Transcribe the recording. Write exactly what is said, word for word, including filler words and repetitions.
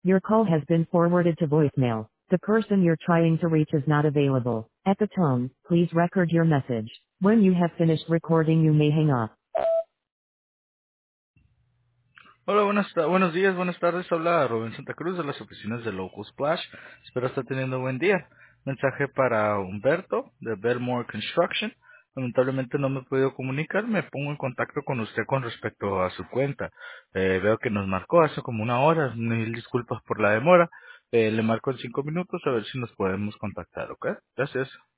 Your call has been forwarded to voicemail. The person you're trying to reach is not available. At the tone, please record your message. When you have finished recording, you may hang up. Hola, buenas, ta- buenos días, buenas tardes. Habla Rubén Santa Cruz de las oficinas de Local Splash. Espero estar teniendo un buen día. Mensaje para Humberto de Belmore Construction. Lamentablemente no me he podido comunicar. Me pongo en contacto con usted con respecto a su cuenta. Eh, veo que nos marcó hace como una hora. Mil disculpas por la demora. Eh, le marco en cinco minutos a ver si nos podemos contactar, ¿ok? Gracias.